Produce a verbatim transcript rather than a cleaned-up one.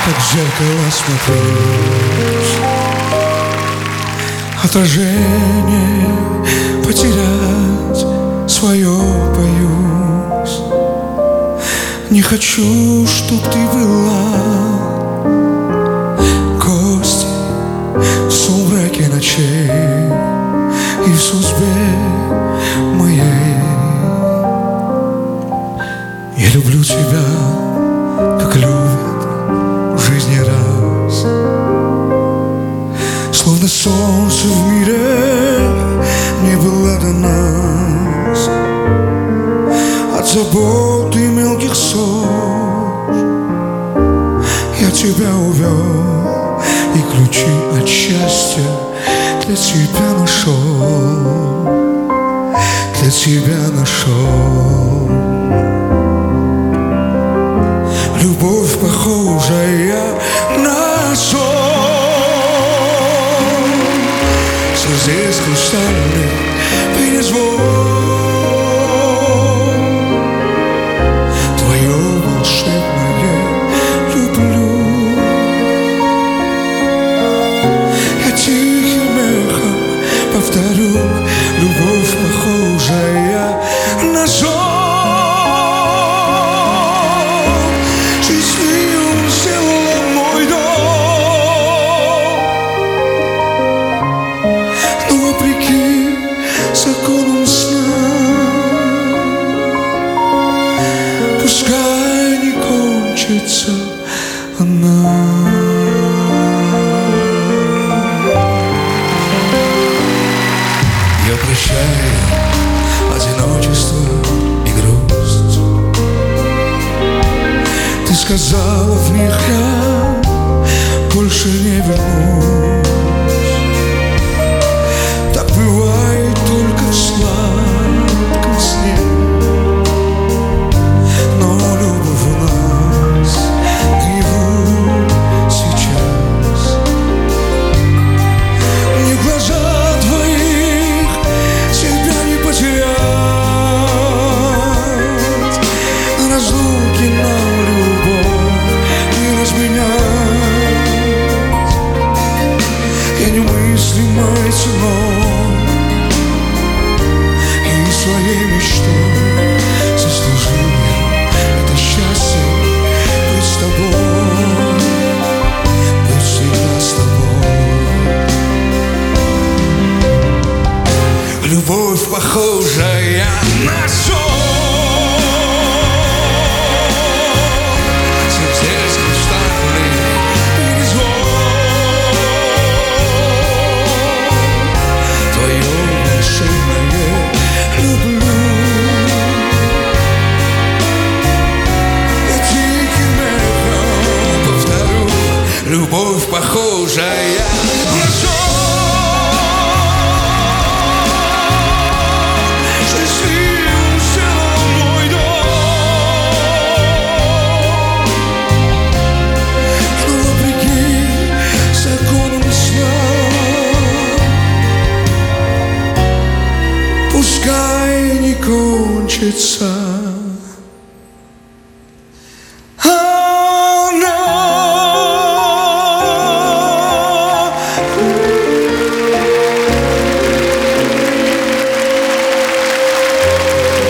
как в зеркало смотрюсь, отражение потерять свое боюсь. Не хочу, чтоб ты была гостьей в сумраке ночей и в судьбе моей. Я люблю тебя, как любят в жизни раз, словно солнце в мире не было до нас. От забот и мелких ссор я тебя увел, и ключи от счастья для тебя нашел, для тебя нашел. Любовь, похожая на сон, здесь хрустальный перезвон. Твое волшебное люблю я тихим эхом повторю. Любовь, похожая на сон, счастливым сделала мой дом. Но вопреки законам сна, пускай не кончится она. Я прощаю одиночество и грусть. Ты сказала в них, я больше не вернусь. Так бывает только в сладком сне, но любовь у нас наяву сейчас. Мне в глаза твоих тебя не потерять, на разлуке нам любовь не разменять. Я немыслимой ценой и своей мечтой заслужил я это счастье быть с тобой, быть всегда с тобой. Любовь, похожая на сон, здесь хрустальный перезвон. Твое волшебное люблю я тихим эхом повторю. Любовь, похожая